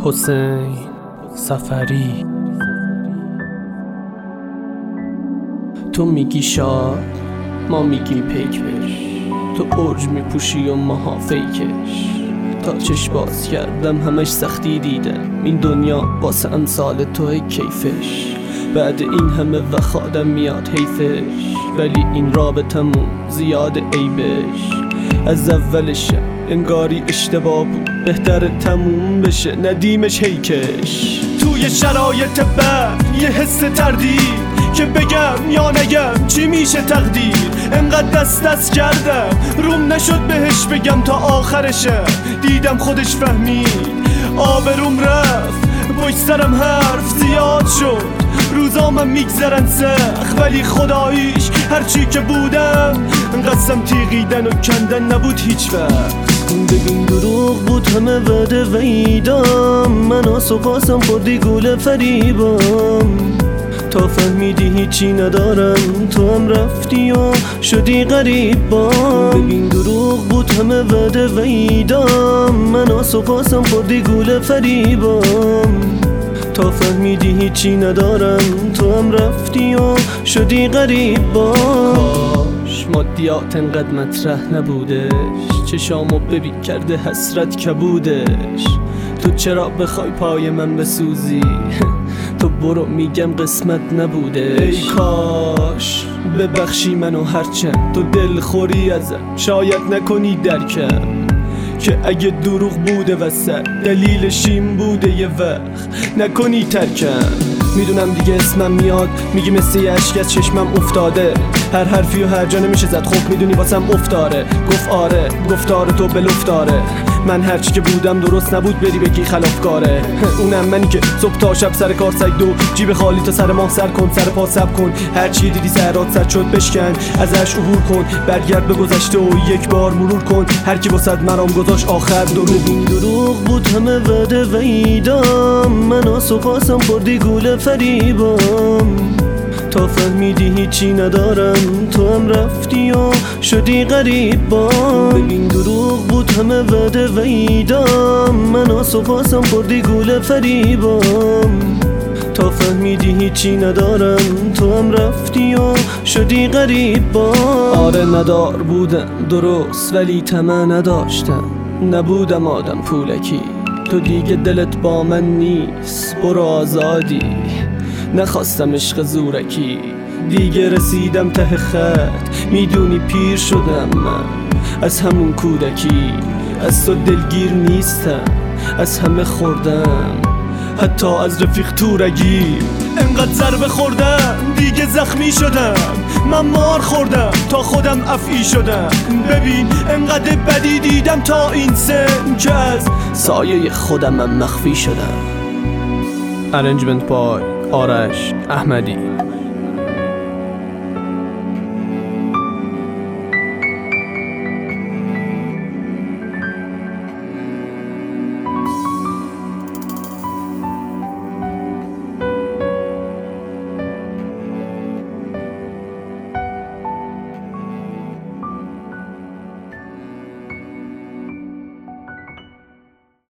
حسین سفری. تو میگی شاد، ما میگیم پیک بش. تو اوج میپوشی و ماها فیکش. تا چشم باز کردم همش سختی دیدم. این دنیا واسه امثال توی کیفش. بعد این همه وقت آدم میاد حیفش، ولی این رابطمون زیاد عیبش. از اولش انگاری اشتباه بود، بهتر تموم بشه ندیمش هیکش. توی شرایط بد یه حس تردید که بگم یا نگم چی میشه تقدیر. انقدر دست کردم روم نشد بهش بگم تا آخرشه. دیدم خودش فهمید آبروم رفت، پشت سرم حرف زیاد شد. روزامم میگذرن سخت ولی خداییش هرچی که بودم قسم تیغیدن و کندن نبود هیچ وقت. ببین دروغ بود همه وعده و ایدام، من آسو خوردی گول فریبام. تا فهمیدی هیچی ندارم تو هم رفتی و شدی غریب بام. ببین دروغ بود همه وعده و ایدام، من آسو خوردی گول فریبام. تا فهمیدی هیچی ندارم تو هم رفتی و شدی غریب باش. مادیات انقدر مطرح نبودش، چشامو ببین کرده حسرت کبودش. تو چرا بخوای پای من بسوزی؟ تو برو میگم قسمت نبوده. ای کاش ببخشی منو هرچند تو دلخوری ازم شاید نکنی درکم. که اگه دروغ بوده وسط دلیلش این بوده یه وقت نکنی ترکم. میدونم دیگه اسمم میاد میگی مثل یه اشک از چشمم افتاده. هر حرفی و هر جا نمیشه زد، خب میدونی واسم افتاره. گفت آره گفتار تو بلفتاره. من هرچی که بودم درست نبود بری بگی خلافکاره. اونم منی که صبح تا شب سر کار سگ دو جیب خالی تا سر ماه سر کن، سر پا سب کن. هرچی دیدی سرات سر شد بشکن، ازش عبور کن. برگرد به گذشته و یک بار مرور کن. هر کی واسد مرام گذاشت آخر دروغ بود همه وعده و ایدام، من آسو خوردی گول فریبام. تا فهمیدی هیچی ندارم تو هم رفتی و شدی غریب بام. ببین دروغ بود همه وعده و ایدام، من آسو خوردی گول فریبام. تا فهمیدی هیچی ندارم تو هم رفتی و شدی غریب بام. آره ندار بودم درست ولی طمع نداشتم، نبودم آدم پولکی. تو دیگه دلت با من نیست برو آزادی. نخواستم عشق زورکی، دیگه رسیدم ته خط. میدونی پیر شدم من از همون کودکی. از تو دلگیر نیستم، از همه خوردم حتی از رفیق تورگی. انقدر ضربه خوردم دیگه زخمی شدم. من مار خوردم تا خودم افعی شدم. ببین انقدر بدی دیدم تا این سن که از سایه خودم مخفی شدم. ارنجمنت بای آرش احمدی.